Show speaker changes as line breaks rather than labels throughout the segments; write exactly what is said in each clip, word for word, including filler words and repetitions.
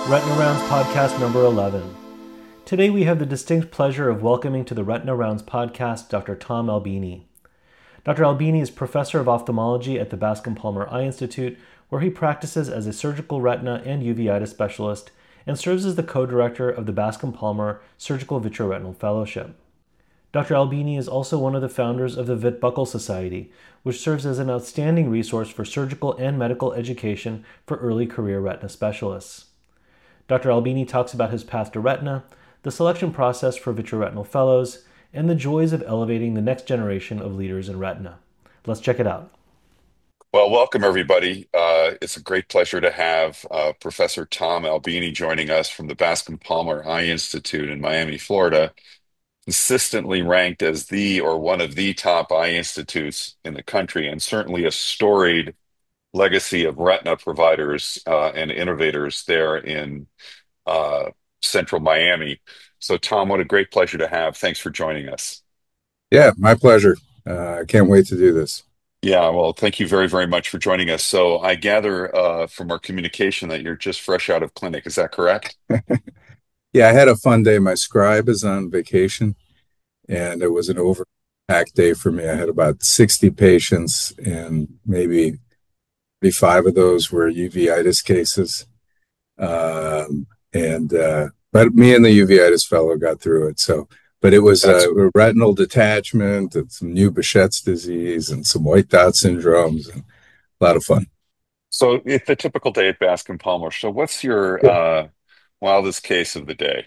Retina Rounds podcast number eleven. Today we have the distinct pleasure of welcoming to the Retina Rounds podcast Doctor Tom Albini. Doctor Albini is professor of ophthalmology at the Bascom Palmer Eye Institute, where he practices as a surgical retina and uveitis specialist and serves as the co-director of the Bascom Palmer Surgical Vitreoretinal Fellowship. Doctor Albini is also one of the founders of the Vit-Buckle Society, which serves as an outstanding resource for surgical and medical education for early career retina specialists. Doctor Albini talks about his path to retina, the selection process for vitreoretinal fellows, and the joys of elevating the next generation of leaders in retina. Let's check it out.
Well, welcome everybody. Uh, it's a great pleasure to have uh, Professor Tom Albini joining us from the Bascom Palmer Eye Institute in Miami, Florida, consistently ranked as the or one of the top eye institutes in the country, and certainly a storied legacy of retina providers uh, and innovators there in uh, central Miami. So, Tom, what a great pleasure to have. Thanks for joining us.
Yeah, my pleasure. Uh, I can't wait to do this.
Yeah, well, thank you very, very much for joining us. So I gather uh, from our communication that you're just fresh out of clinic. Is that correct?
Yeah, I had a fun day. My scribe is on vacation, and it was an overpacked day for me. I had about sixty patients, and maybe thirty-five of those were uveitis cases. Um, and uh, but me and the uveitis fellow got through it. So. But it was uh, a retinal detachment and some new Behçet's disease and some white dot syndromes and a lot of fun.
So it's a typical day at Bascom Palmer. So what's your uh, wildest case of the day?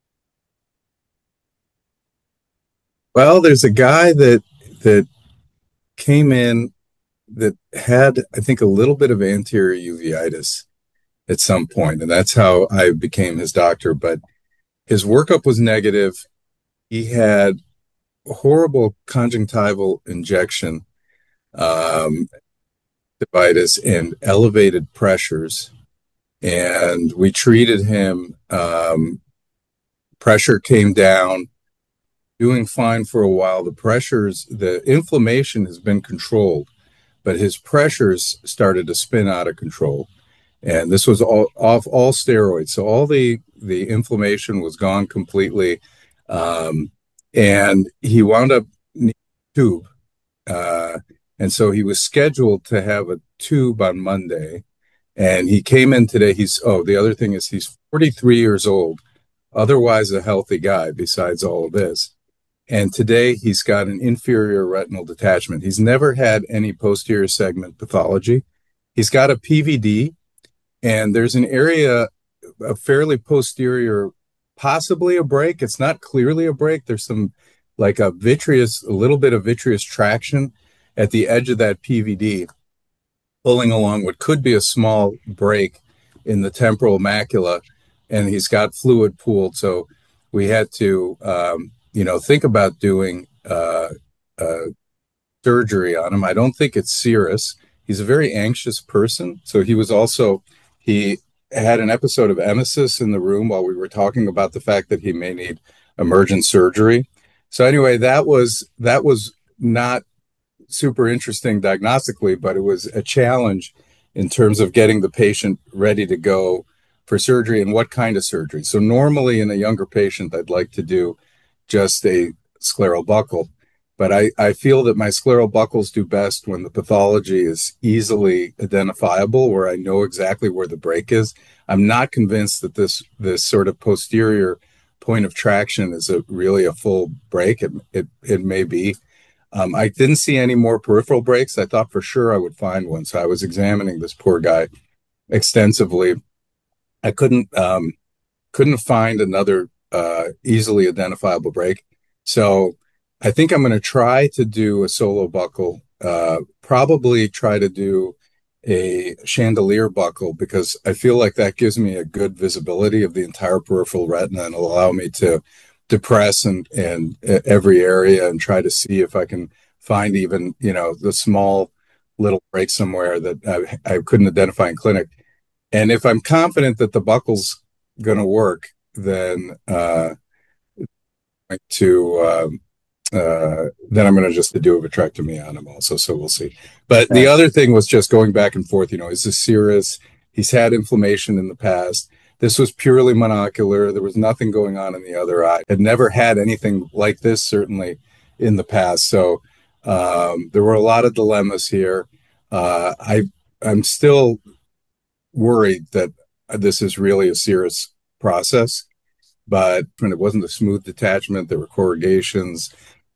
Well, there's a guy that that came in that had, I think, a little bit of anterior uveitis at some point, and that's how I became his doctor. But his workup was negative. He had a horrible conjunctival injection, um, uveitis, and elevated pressures. And we treated him. Um, pressure came down, doing fine for a while. The pressures, the inflammation has been controlled, but his pressures started to spin out of control. And this was all off all steroids. So all the, the inflammation was gone completely. Um, and he wound up needing a tube. Uh, and so he was scheduled to have a tube on Monday. And he came in today. He's, oh, the other thing is he's forty-three years old, otherwise a healthy guy besides all of this. And today he's got an inferior retinal detachment. He's never had any posterior segment pathology. He's got a P V D, and there's an area, a fairly posterior, possibly a break. It's not clearly a break. There's some like a vitreous, a little bit of vitreous traction at the edge of that P V D, pulling along what could be a small break in the temporal macula. And he's got fluid pooled. So we had to, um, you know, think about doing uh, uh, surgery on him. I don't think it's serous. He's a very anxious person. So he was also, he had an episode of emesis in the room while we were talking about the fact that he may need emergent surgery. So anyway, that was that was not super interesting diagnostically, but it was a challenge in terms of getting the patient ready to go for surgery and what kind of surgery. So normally in a younger patient, I'd like to do just a scleral buckle, but I, I feel that my scleral buckles do best when the pathology is easily identifiable, where I know exactly where the break is. I'm not convinced that this this sort of posterior point of traction is a really a full break. It it, it may be. Um, I didn't see any more peripheral breaks. I thought for sure I would find one, so I was examining this poor guy extensively. I couldn't um, couldn't find another uh, easily identifiable break. So I think I'm going to try to do a solo buckle, uh, probably try to do a chandelier buckle, because I feel like that gives me a good visibility of the entire peripheral retina and will allow me to depress and, and every area and try to see if I can find even, you know, the small little break somewhere that I, I couldn't identify in clinic. And if I'm confident that the buckle's going to work, then uh, to um, uh, then I'm going to just do a vitrectomy on him also. So we'll see. But the other thing was just going back and forth. You know, is this serous? He's had inflammation in the past. This was purely monocular. There was nothing going on in the other eye. Had never had anything like this, certainly in the past. So um, there were a lot of dilemmas here. Uh, I I'm still worried that this is really a serious process, but when it wasn't a smooth detachment, there were corrugations,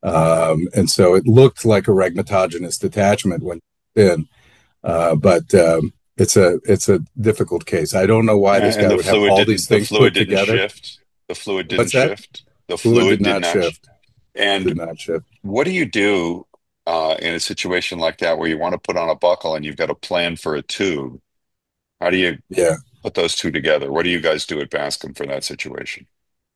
um, and so it looked like a rhegmatogenous detachment when in. Uh, but um, it's a it's a difficult case. I don't know why this
And
guy
the
would have
fluid
all
didn't
these
the
things
fluid
put
didn't
together.
shift. The fluid didn't
What's that?
shift. The
Fluid did
fluid did
not
not.
shift. Did
And
not shift.
what do you do uh, in a situation like that where you want to put on a buckle and you've got a plan for a tube? How do you
Yeah.
put those two together? What do you guys do at Bascom for that situation?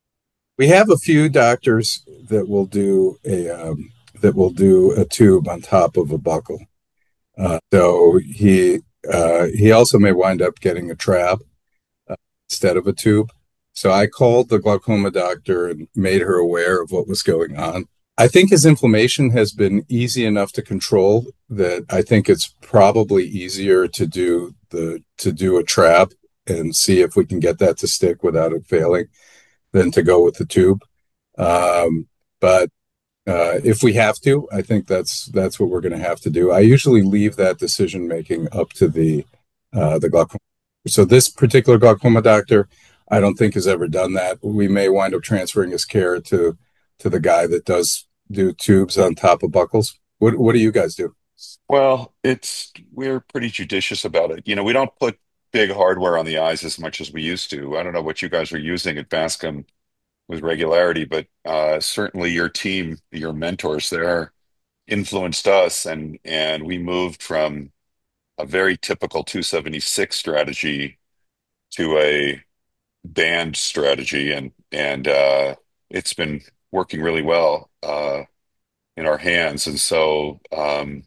We have a few doctors that will do a um, that will do a tube on top of a buckle. Uh, so he uh, he also may wind up getting a trab uh, instead of a tube. So I called the glaucoma doctor and made her aware of what was going on. I think his inflammation has been easy enough to control that I think it's probably easier to do the to do a trab and see if we can get that to stick without it failing than to go with the tube. Um, but uh, if we have to, I think that's that's what we're going to have to do. I usually leave that decision making up to the uh, the glaucoma. So this particular glaucoma doctor, I don't think has ever done that. We may wind up transferring his care to to the guy that does do tubes on top of buckles. What what do you guys do?
Well, it's we're pretty judicious about it. You know, we don't put big hardware on the eyes as much as we used to. I don't know what you guys are using at Bascom with regularity, but uh, certainly your team, your mentors there, influenced us, and and we moved from a very typical two seventy-six strategy to a band strategy, and and uh, it's been working really well uh, in our hands. And so, um,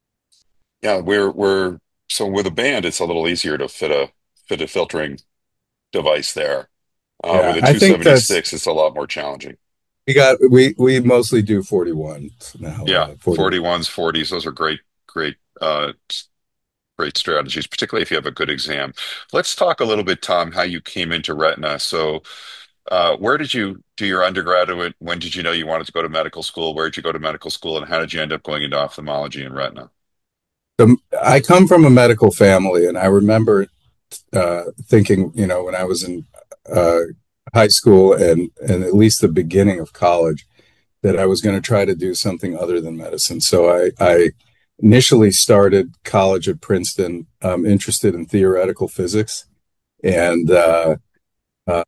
yeah, we're we're so with a band, it's a little easier to fit a fit a filtering device there. Uh, with
Yeah,
a
I think that's
two seventy-six, it's a lot more challenging.
we got we we mostly do forty-one now.
Yeah,
Uh, forty-one.
forty-ones, forties, those are great, great, uh, great strategies, particularly if you have a good exam. Let's talk a little bit, Tom, how you came into retina. So, uh, where did you do your undergraduate? When did you know you wanted to go to medical school? Where did you go to medical school, and how did you end up going into ophthalmology and retina?
So I come from a medical family, and I remember uh, thinking, you know, when I was in uh, high school and and at least the beginning of college, that I was going to try to do something other than medicine. So I, I initially started college at Princeton, um, interested in theoretical physics, and uh, uh,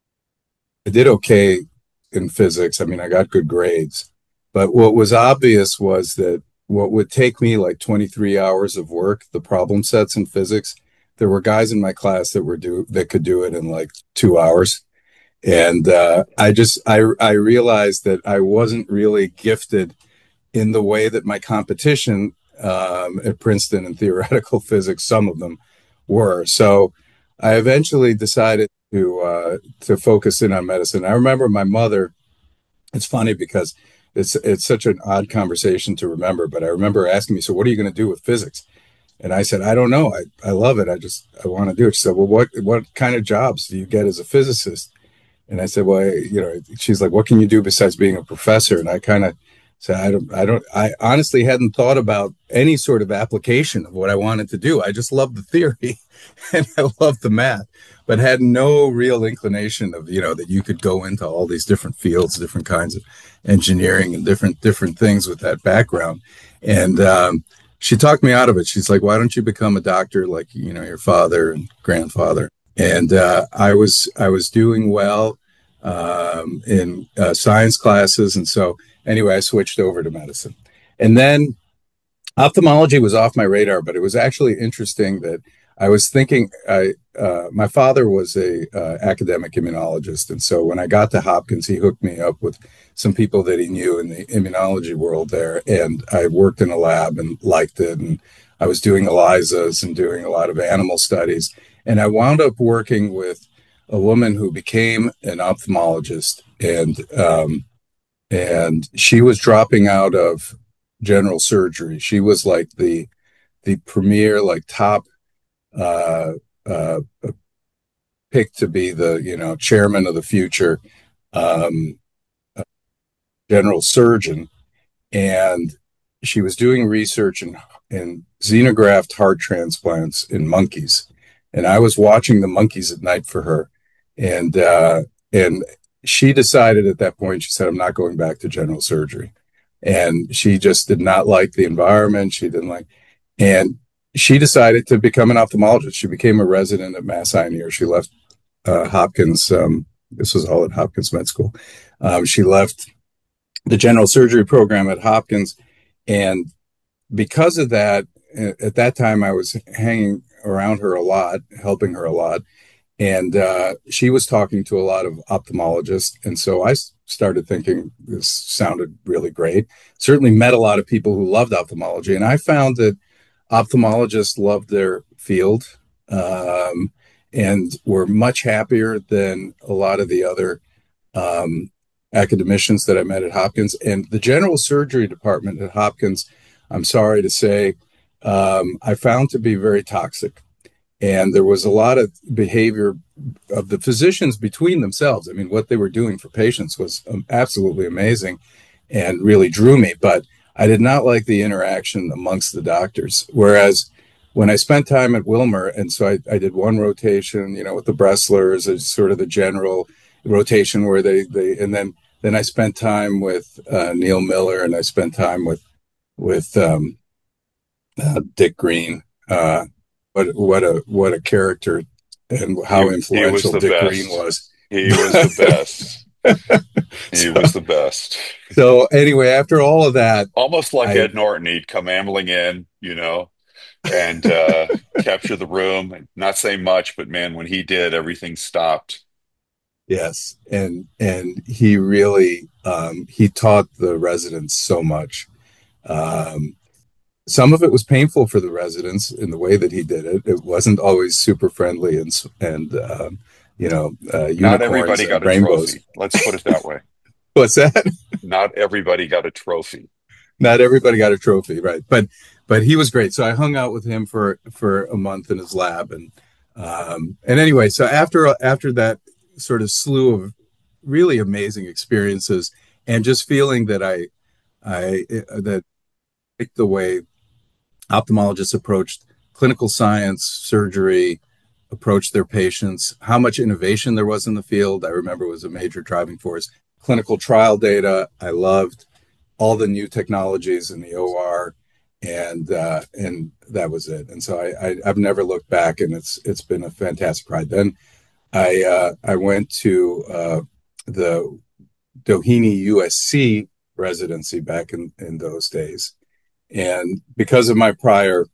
I did okay in physics. I mean, I got good grades, but what was obvious was that what would take me like twenty-three hours of work, the problem sets in physics, there were guys in my class that were do that could do it in like two hours. And uh, I just I I realized that I wasn't really gifted in the way that my competition um, at Princeton in theoretical physics, some of them were. So I eventually decided to uh, to focus in on medicine. I remember my mother. It's funny because it's it's such an odd conversation to remember, but I remember asking me, "So what are you going to do with physics?" And I said, "I don't know. I, I love it. I just I want to do it." She said, "Well, what what kind of jobs do you get as a physicist?" And I said, "Well, you know," she's like, "What can you do besides being a professor?" And I kind of said, "I don't, I don't, I honestly hadn't thought about any sort of application of what I wanted to do. I just loved the theory and I loved the math, but had no real inclination of, you know, that you could go into all these different fields, different kinds of engineering and different, different things with that background." And, um, she talked me out of it. She's like, "Why don't you become a doctor like, you know, your father and grandfather?" And uh, I was I was doing well um, in uh, science classes, and so anyway, I switched over to medicine, and then ophthalmology was off my radar. But it was actually interesting that I was thinking. I uh, my father was a uh, academic immunologist, and so when I got to Hopkins, he hooked me up with some people that he knew in the immunology world there, and I worked in a lab and liked it, and I was doing ELISAs and doing a lot of animal studies. And I wound up working with a woman who became an ophthalmologist, and um, and she was dropping out of general surgery. She was like the the premier, like top uh, uh, picked to be the, you know, chairman of the future um, general surgeon. And she was doing research in, in xenograft heart transplants in monkeys. And I was watching the monkeys at night for her. And, uh, and she decided at that point, she said, I'm not going back to general surgery. And she just did not like the environment. She didn't like, and she decided to become an ophthalmologist. She became a resident at Mass Eye and Ear. She left uh, Hopkins. Um, this was all at Hopkins Med School. Um, she left the general surgery program at Hopkins. And because of that, at that time, I was hanging around her a lot, helping her a lot. And uh, she was talking to a lot of ophthalmologists. And so I started thinking this sounded really great. Certainly met a lot of people who loved ophthalmology. And I found that ophthalmologists loved their field um, and were much happier than a lot of the other um, academicians that I met at Hopkins. And the general surgery department at Hopkins, I'm sorry to say, um, I found to be very toxic. And there was a lot of behavior of the physicians between themselves. I mean, what they were doing for patients was um, absolutely amazing and really drew me. But I did not like the interaction amongst the doctors. Whereas when I spent time at Wilmer, and so I, I did one rotation, you know, with the Bresslers, as sort of the general rotation where they, they and then then I spent time with uh, Neil Miller, and I spent time with with um, uh, Dick Green. Uh, what what a what a character, and how
He, he was
influential
the
Dick
best.
Green was.
He was the best. He
so,
was the best.
So anyway, after all of that,
Almost like
I
Ed Norton, he'd come ambling in, you know, and uh, capture the room. Not say much, but man, when he did, everything stopped.
yes, and and he really um, he taught the residents so much. Um, some of it was painful for the residents in the way that he did it. It wasn't always super friendly and and um, you know uh,
Not
unicorns
everybody
and
got a
rainbows.
trophy. Let's put it that way.
What's that?
Not everybody got a trophy.
Not everybody got a trophy, right? But but he was great. So I hung out with him for for a month in his lab, and um, and anyway, so after after that sort of slew of really amazing experiences, and just feeling that I I that the way ophthalmologists approached clinical science, surgery, approached their patients, how much innovation there was in the field, I remember was a major driving force. Clinical trial data, I loved all the new technologies in the O R, and uh, and that was it. And so I, I I've never looked back, and it's it's been a fantastic ride. Then I uh, I went to uh, the Doheny U S C residency back in in those days, and because of my prior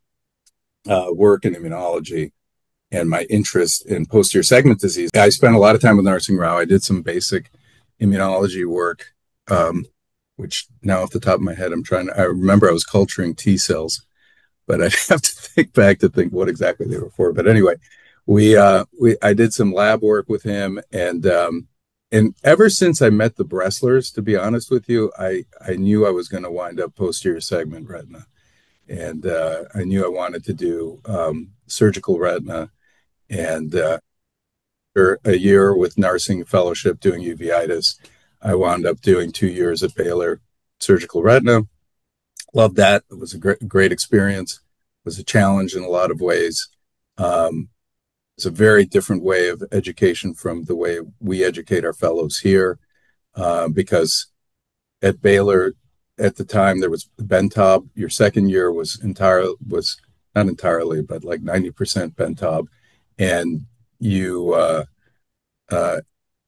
uh, work in immunology and my interest in posterior segment disease, I spent a lot of time with Narsingh Rao. I did some basic immunology work, um, which now off the top of my head, I'm trying to, I remember I was culturing T cells, but I'd have to think back to think what exactly they were for. But anyway, we, uh, we, I did some lab work with him, and, um, and ever since I met the Bresslers, to be honest with you, I, I knew I was going to wind up posterior segment retina. And uh, I knew I wanted to do um, surgical retina. And uh, after a year with Narsingh Fellowship doing uveitis, I wound up doing two years at Baylor surgical retina. Loved that. It was a great, great experience. It was a challenge in a lot of ways. Um, it's a very different way of education from the way we educate our fellows here, uh, because at Baylor, at the time there was Bentob. Your second year was entire was not entirely, but like ninety percent Bentob, and you uh, uh,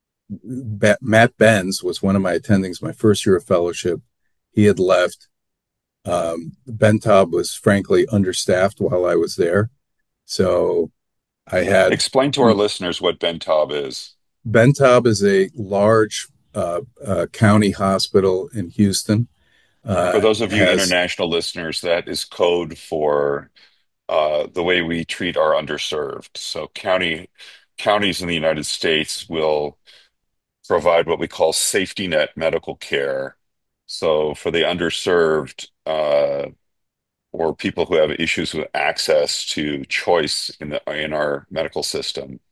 Matt Benz was one of my attendings my first year of fellowship. He had left. Um, Bentob was frankly understaffed while I was there, so I had
Explain to our listeners what Bentob is.
Bentob is a large uh, uh, county hospital in Houston.
For
Uh,
those of you
has
international listeners, that is code for uh, the way we treat our underserved. So county counties in the United States will provide what we call safety net medical care. So for the underserved, uh, or people who have issues with access to choice in the in our medical system,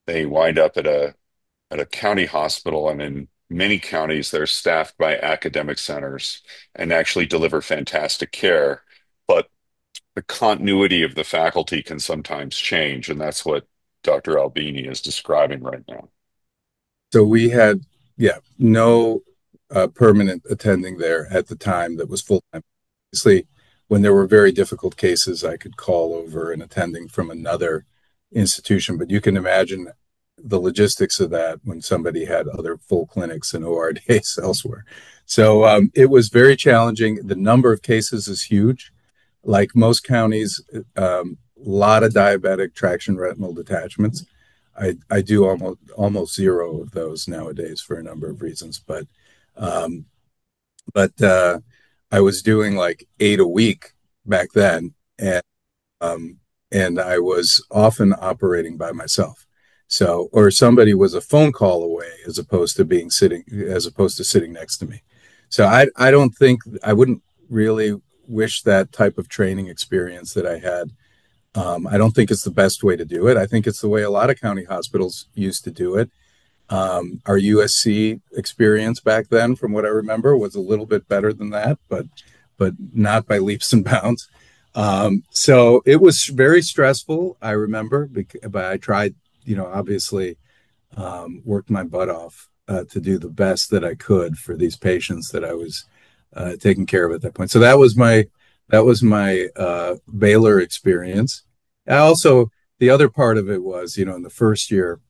they wind up at a at a county hospital, and in many counties, they're staffed by academic centers and actually deliver fantastic care. But the continuity of the faculty can sometimes change, and that's what Doctor Albini is describing right now.
So we had, yeah, no uh, permanent attending there at the time that was full time. Obviously, when there were very difficult cases, I could call over an attending from another institution, but you can imagine the logistics of that when somebody had other full clinics and O R days elsewhere. So um, it was very challenging. The number of cases is huge. Like most counties, a um, lot of diabetic traction retinal detachments. I, I do almost almost zero of those nowadays for a number of reasons, but um, but uh, I was doing like eight a week back then, and um, and I was often operating by myself. So, or somebody was a phone call away as opposed to being sitting, as opposed to sitting next to me. So I, I don't think I wouldn't really wish that type of training experience that I had. Um, I don't think it's the best way to do it. I think it's the way a lot of county hospitals used to do it. Um, our U S C experience back then, from what I remember, was a little bit better than that, but but not by leaps and bounds. Um, so it was very stressful, I remember, but I tried, you know, obviously um, worked my butt off uh, to do the best that I could for these patients that I was uh, taking care of at that point. So that was my that was my uh, Baylor experience. I also, the other part of it was, you know, in the first year,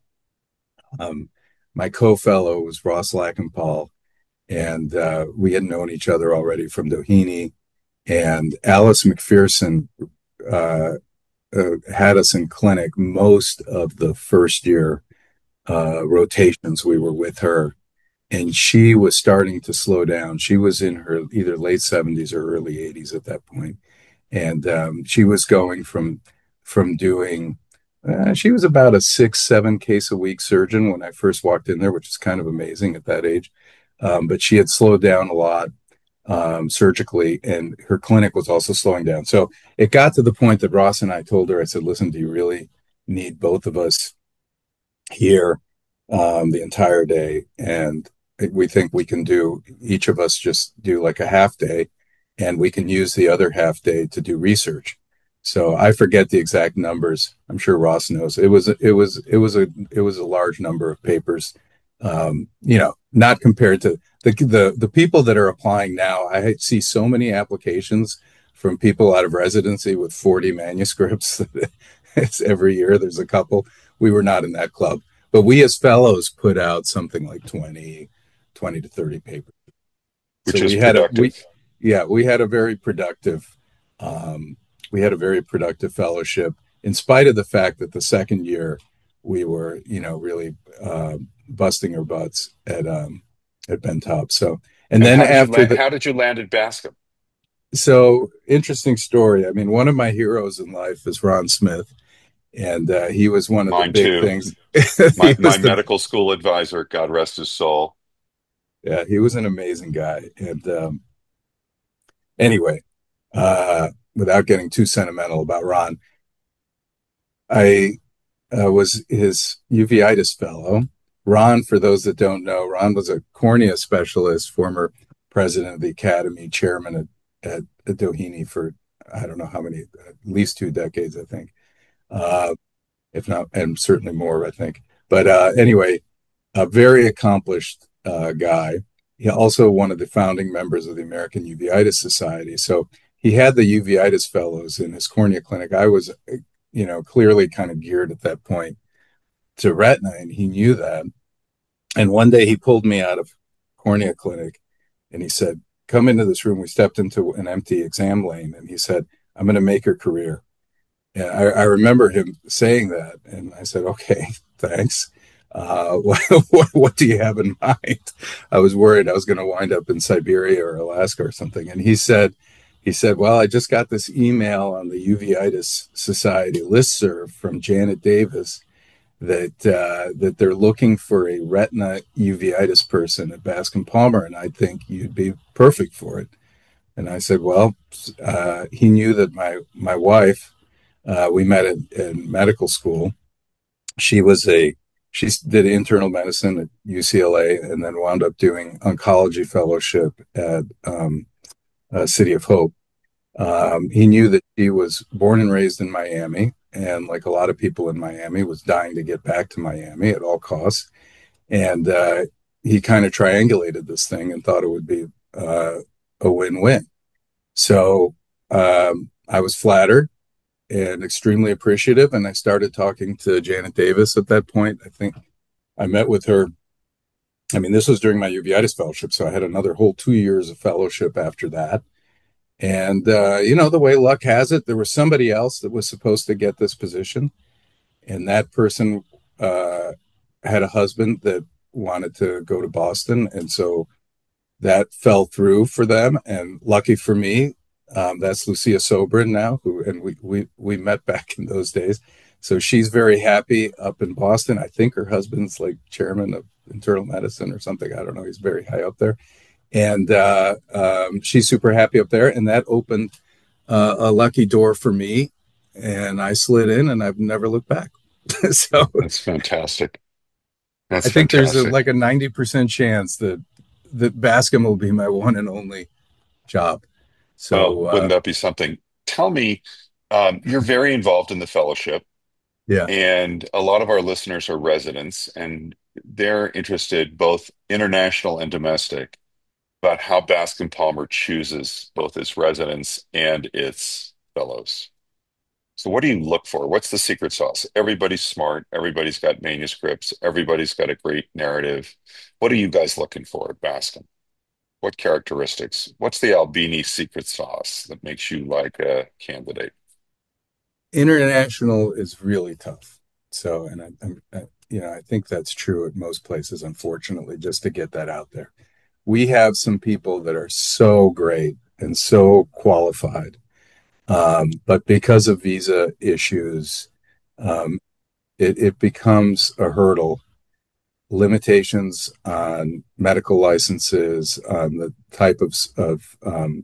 um, my co-fellow was Ross Lackenpaul, and uh, we had known each other already from Doheny. And Alice McPherson uh, uh, had us in clinic most of the first year uh, rotations. We were with her, and she was starting to slow down. She was in her either late seventies or early eighties at that point, and um, she was going from from doing. Uh, she was about a six, seven case a week surgeon when I first walked in there, which is kind of amazing at that age. Um, but she had slowed down a lot um, surgically, and her clinic was also slowing down. So it got to the point that Ross and I told her, I said, listen, do you really need both of us here um, the entire day? And we think we can do, each of us just do like a half day, and we can use the other half day to do research. So I forget the exact numbers. I'm sure Ross knows. It was it was it was a it was a large number of papers. Um, you know, not compared to the the the people that are applying now. I see so many applications from people out of residency with forty manuscripts. It's every year there's a couple. We were not in that club, but we as fellows put out something like twenty, twenty to thirty papers.
Which
So
is
we had a we
productive.
yeah we had a very productive. Um, we had a very productive fellowship, in spite of the fact that the second year we were, you know, really uh, busting our butts at um, at Bentop. So, and
And
then
how did you
after
land,
the,
how did you land at Bascom?
so interesting story. I mean, one of my heroes in life is Ron Smith, and uh, he was one of the
Mine
big
too.
things.
My
He
my
was the
medical school advisor, God rest his soul.
yeah, he was an amazing guy. And um, anyway, uh, without getting too sentimental about Ron, I uh, was his uveitis fellow. Ron, for those that don't know, Ron was a cornea specialist, former president of the academy, chairman at, at, at Doheny for I don't know how many, at least two decades, I think, uh, if not, and certainly more, I think. But uh, anyway, a very accomplished uh, guy. He also one of the founding members of the American Uveitis Society. So he had the uveitis fellows in his cornea clinic. I was, you know, clearly kind of geared at that point to retina, and he knew that. And one day he pulled me out of cornea clinic, and he said, "Come into this room." We stepped into an empty exam lane, and he said, "I'm going to make your career." And I, I remember him saying that, and I said, "Okay, thanks. Uh, what, what, what do you have in mind?" I was worried I was going to wind up in Siberia or Alaska or something. And he said, he said, "Well, I just got this email on the Uveitis Society listserv from Janet Davis that uh, that they're looking for a retina uveitis person at Bascom Palmer, and I think you'd be perfect for it." And I said, "Well," uh, he knew that my my wife, uh, we met in, in medical school. She was a she did internal medicine at U C L A and then wound up doing oncology fellowship at um, uh, City of Hope. Um, he knew that she was born and raised in Miami, and like a lot of people in Miami, was dying to get back to Miami at all costs. And uh, he kind of triangulated this thing and thought it would be uh, a win-win. So um, I was flattered and extremely appreciative. And I started talking to Janet Davis at that point. I think I met with her. I mean, this was during my uveitis fellowship. So I had another whole two years of fellowship after that. And, uh, you know, the way luck has it, there was somebody else that was supposed to get this position. And that person uh, had a husband that wanted to go to Boston. And so that fell through for them. And lucky for me, um, that's Lucia Sobrin now, who, and we, we, we met back in those days. So she's very happy up in Boston. I think her husband's like chairman of internal medicine or something. I don't know. He's very high up there. And uh, um, she's super happy up there. And that opened uh, a lucky door for me. And I slid in and I've never looked back. So
that's fantastic. That's
I think
fantastic.
there's a, like a ninety percent chance that, that Bascom will be my one and only job. So
well, wouldn't
uh,
that be something? Tell me, um, you're very involved in the fellowship,
yeah,
and a lot of our listeners are residents, and they're interested, both international and domestic, about how Bascom Palmer chooses both its residents and its fellows. So what do you look for? What's the secret sauce? Everybody's smart. Everybody's got manuscripts. Everybody's got a great narrative. What are you guys looking for at Bascom? What characteristics? What's the Albini secret sauce that makes you like a candidate?
international is really tough. So, and I, I'm, I, you know, I think that's true at most places, unfortunately, just to get that out there. We have some people that are so great and so qualified, um, but because of visa issues, um, it, it becomes a hurdle. Limitations on medical licenses, on the type of, of um,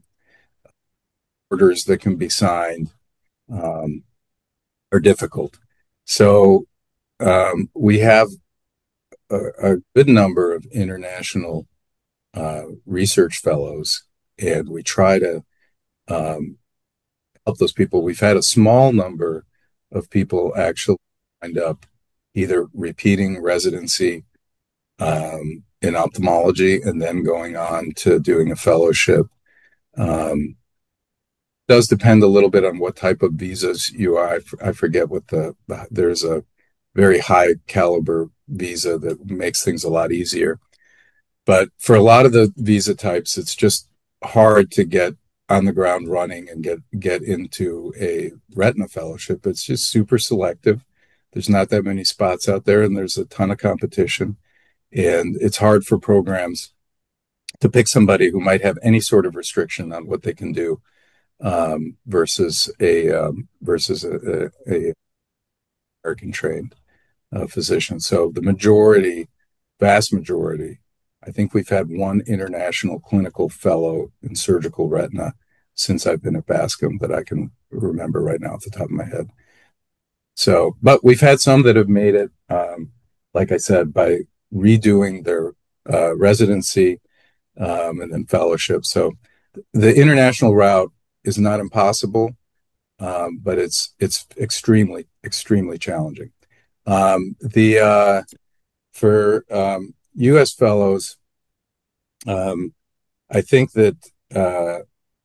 orders that can be signed, um, are difficult. So um, we have a, a good number of international uh, research fellows, and we try to um, help those people. We've had a small number of people actually end up either repeating residency um, in ophthalmology and then going on to doing a fellowship. Um, does depend a little bit on what type of visas you are. I, I forget what the, there's a very high caliber visa that makes things a lot easier. But for a lot of the visa types, it's just hard to get on the ground running and get, get into a retina fellowship. It's just super selective. There's not that many spots out there, and there's a ton of competition. And it's hard for programs to pick somebody who might have any sort of restriction on what they can do um, versus a um, versus a, a, a American trained uh, physician. So the majority, vast majority, I think we've had one international clinical fellow in surgical retina since I've been at Bascom that I can remember right now off the top of my head. So, but we've had some that have made it, um, like I said, by redoing their uh, residency um, and then fellowship. So the international route is not impossible, um, but it's it's extremely, extremely challenging. Um, the uh, for um, U S fellows, um, I think that uh,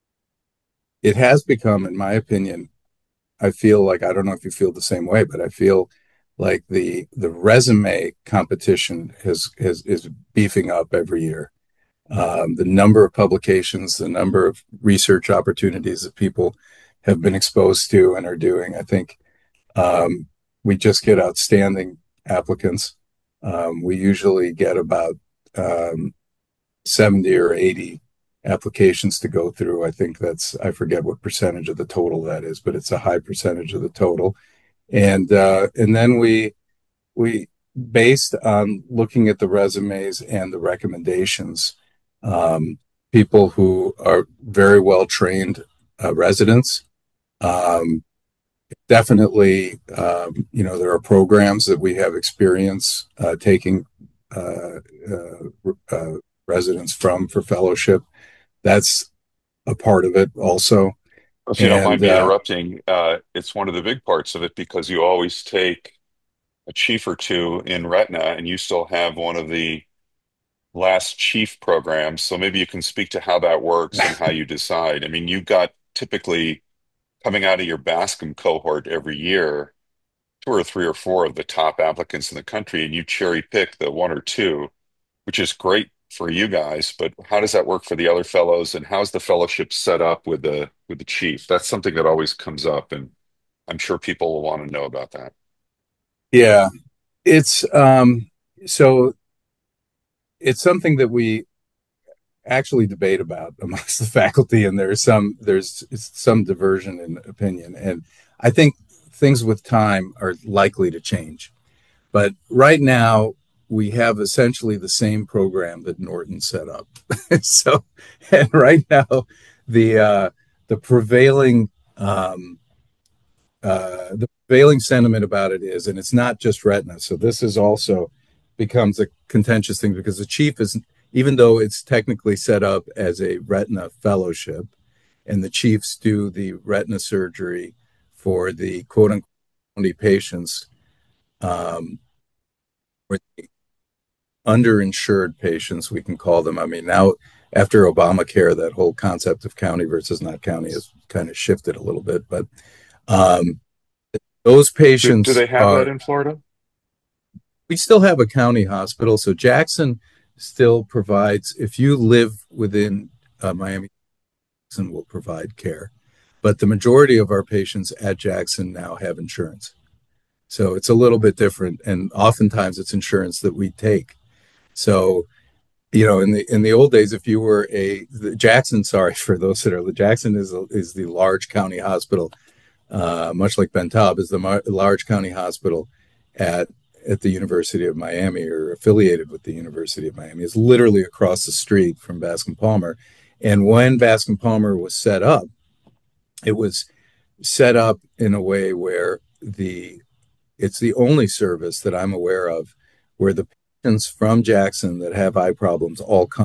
it has become, in my opinion, I feel like, I don't know if you feel the same way, but I feel like the the resume competition has, has is beefing up every year. Um, the number of publications, the number of research opportunities that people have been exposed to and are doing. I think um, we just get outstanding applicants. Um, we usually get about um, seventy or eighty applications to go through. I think that's, I forget what percentage of the total that is, but it's a high percentage of the total. And uh, and then we we based on looking at the resumes and the recommendations, um, people who are very well trained uh, residents, um, definitely, um, you know, there are programs that we have experience uh, taking uh, uh, uh, residents from for fellowship. That's a part of it also.
If you don't mind
And
me
uh,
interrupting, uh, it's one of the big parts of it because you always take a chief or two in retina, and you still have one of the last chief programs. So maybe you can speak to how that works and how you decide. I mean, you got typically coming out of your Bascom cohort every year, two or three or four of the top applicants in the country, and you cherry pick the one or two, which is great for you guys. But how does that work for the other fellows, and how's the fellowship set up with the with the chief? That's something that always comes up, and I'm sure people will want to know about that.
yeah, it's um, so it's something that we actually debate about amongst the faculty, and there's some there's some diversion in opinion, and I think things with time are likely to change. But right now, we have essentially the same program that Norton set up. So, and right now, the uh, the prevailing um, uh, the prevailing sentiment about it is, and it's not just retina. So this is also becomes a contentious thing because the chief is, even though it's technically set up as a retina fellowship, and the chiefs do the retina surgery for the quote unquote patients, um, or the underinsured patients, we can call them. I mean, now after Obamacare, that whole concept of county versus not county has kind of shifted a little bit, but um, those
Do, do
patients
they have that
are,
in Florida?
we still have a county hospital. So Jackson still provides, if you live within uh, Miami, Jackson will provide care. But the majority of our patients at Jackson now have insurance. So it's a little bit different. And oftentimes it's insurance that we take. So, you know, in the in the old days, if you were a the Jackson, sorry for those that are the Jackson is a, is the large county hospital, uh, much like Ben Taub is the mar- large county hospital at at the University of Miami or affiliated with the University of Miami. It's literally across the street from Bascom Palmer. And when Bascom Palmer was set up, it was set up in a way where the it's the only service that I'm aware of where the patients from Jackson that have eye problems all come.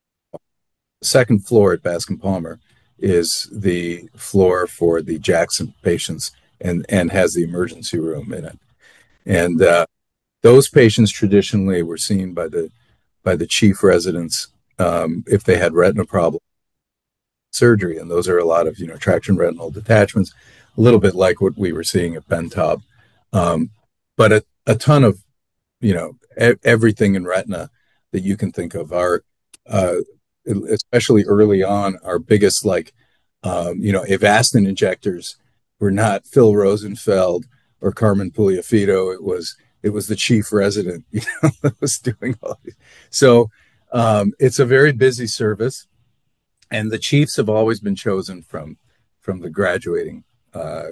The second floor at Bascom Palmer is the floor for the Jackson patients and and has the emergency room in it. And uh, those patients traditionally were seen by the by the chief residents um, if they had retina problems, surgery, and those are a lot of you know traction retinal detachments, a little bit like what we were seeing at Ben Taub, um, but a, a ton of you know e- everything in retina that you can think of. Our uh, especially early on, our biggest like um, you know Avastin injectors were not Phil Rosenfeld or Carmen Puliafito. It was it was the chief resident, you know, that was doing all these. So um, it's a very busy service, and the chiefs have always been chosen from from the graduating, uh,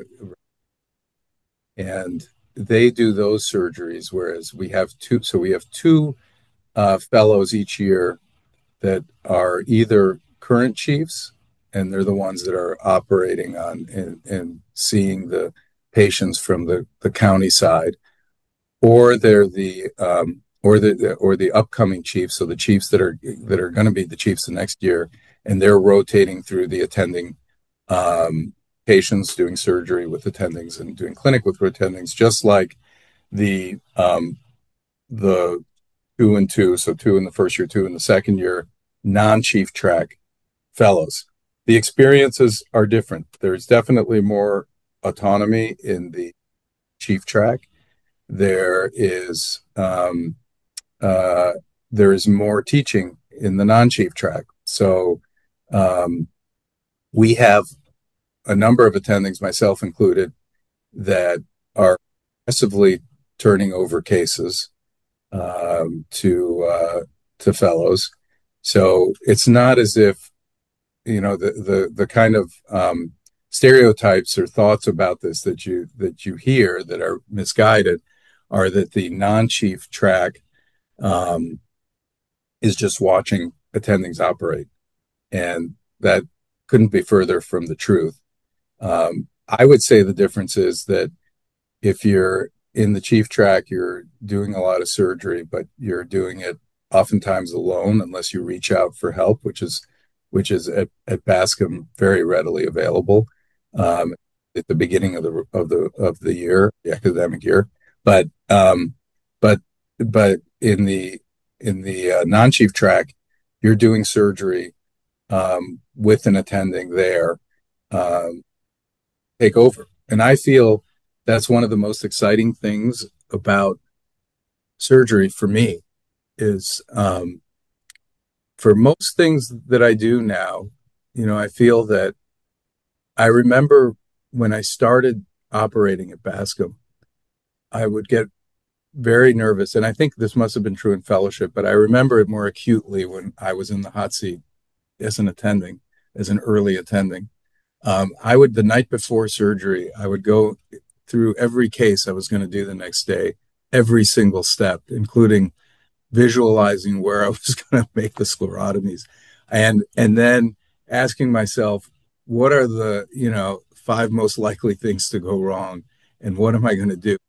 and they do those surgeries. Whereas we have two, so we have two uh, fellows each year that are either current chiefs, and they're the ones that are operating on and, and seeing the patients from the, the county side, or they're the um, or the or the upcoming chiefs, so the chiefs that are that are going to be the chiefs the next year, and they're rotating through the attending um, patients, doing surgery with attendings and doing clinic with attendings, just like the um, the two and two, so two in the first year, two in the second year, non-chief track fellows. The experiences are different. There's definitely more autonomy in the chief track. There is um, uh, there is more teaching in the non-chief track. So um, we have a number of attendings, myself included, that are aggressively turning over cases um, to uh, to fellows. So it's not as if you know the the the kind of um, stereotypes or thoughts about this that you that you hear that are misguided are that the non-chief track um, is just watching attendings operate, and that couldn't be further from the truth. Um, I would say the difference is that if you're in the chief track, you're doing a lot of surgery, but you're doing it oftentimes alone unless you reach out for help, which is which is at, at Bascom very readily available um, at the beginning of the of the of the year, the academic year. But um, but but in the in the uh, non-chief track, you're doing surgery um, with an attending there, um, take over. And I feel that's one of the most exciting things about surgery for me is um, for most things that I do now, you know, I feel that I remember when I started operating at Bascom, I would get very nervous. And I think this must have been true in fellowship, but I remember it more acutely when I was in the hot seat as an attending, as an early attending. Um, I would, the night before surgery, I would go through every case I was going to do the next day, every single step, including visualizing where I was going to make the sclerotomies, and and then asking myself, what are the you know five most likely things to go wrong, and what am I going to do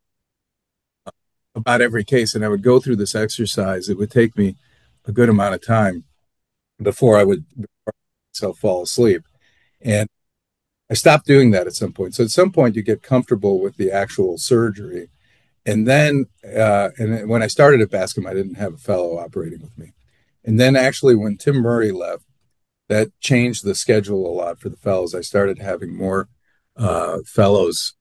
about every case? And I would go through this exercise. It would take me a good amount of time before I would before myself fall asleep, and I stopped doing that at some point. So at some point, you get comfortable with the actual surgery. And then, uh, and when I started at Bascom, I didn't have a fellow operating with me. And then actually when Tim Murray left, that changed the schedule a lot for the fellows. I started having more uh, fellows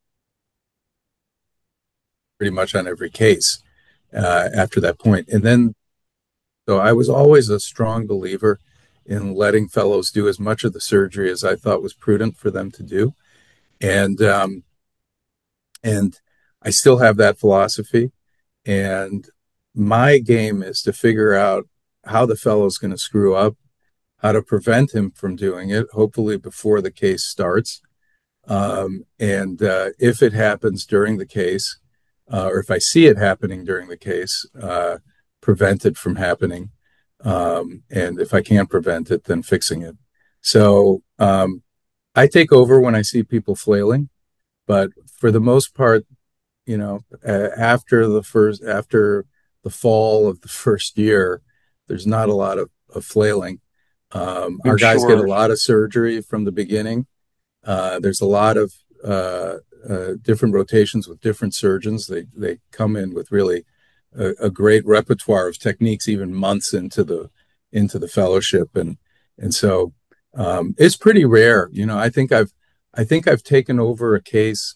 pretty much on every case uh, after that point. And then, so I was always a strong believer in letting fellows do as much of the surgery as I thought was prudent for them to do. And, um, and I still have that philosophy. And my game is to figure out how the fellow's going to screw up, how to prevent him from doing it, hopefully before the case starts. Um, and uh, if it happens during the case, uh, or if I see it happening during the case, uh, prevent it from happening. Um, and if I can't prevent it, then fixing it. So um, I take over when I see people flailing, but for the most part, you know, uh, after the first, after the fall of the first year, there's not a lot of, of flailing. Um,
I'm
our guys get a
sure.
lot of surgery from the beginning. Uh, there's a lot of uh, uh, different rotations with different surgeons. They they come in with really a, a great repertoire of techniques, even months into the into the fellowship, and and so um, it's pretty rare. You know, I think I've I think I've taken over a case,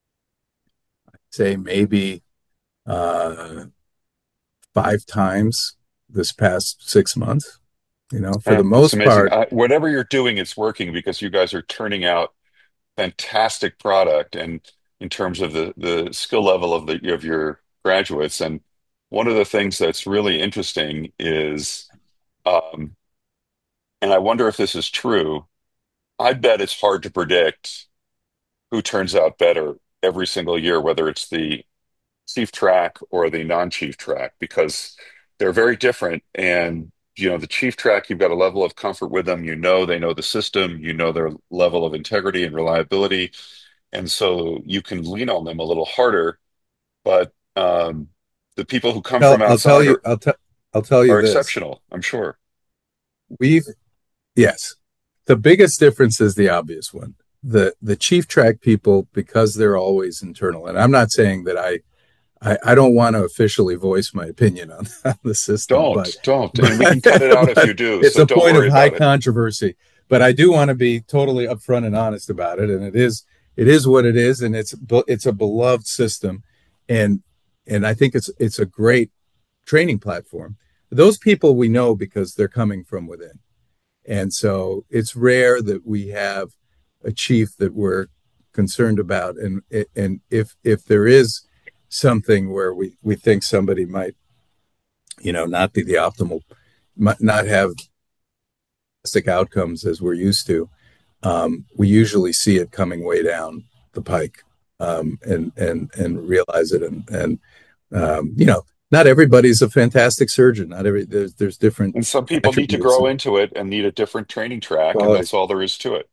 say maybe uh, five times this past six months. You know, for
Yeah,
the
it's
most
amazing.
part,
I, whatever you're doing, it's working because you guys are turning out fantastic product, and in terms of the the skill level of the of your graduates. And one of the things that's really interesting is, um, and I wonder if this is true. I bet it's hard to predict who turns out better every single year, whether it's the chief track or the non-chief track, because they're very different. And you know, the chief track, you've got a level of comfort with them. You know, they know the system. You know their level of integrity and reliability, and so you can lean on them a little harder. But um, the people who come
I'll,
from
I'll tell
outside
you,
are
I'll tell, I'll tell you
are
this.
exceptional, I'm sure.
We've Yes, the biggest difference is the obvious one. The the chief track people, because they're always internal, and I'm not saying that I I, I don't want to officially voice my opinion on, on the system, but
Don't, don't,
but,
and we can cut it out if
but
you do.
it's
So
a
don't
point of
worry
high
about it.
controversy. But I do want to be totally upfront and honest about it, and it is it is what it is, and it's it's a beloved system, and and I think it's it's a great training platform. Those people we know because they're coming from within. And so it's rare that we have a chief that we're concerned about. And and if if there is something where we, we think somebody might, you know, not be the optimal, might not have fantastic outcomes as we're used to, um, we usually see it coming way down the pike, um, and and and realize it. And and um, you know, not everybody's a fantastic surgeon. Not every there's there's different
And some people need to
attributes
grow
and
into it and need a different training track, and
quality.
that's all there is to it.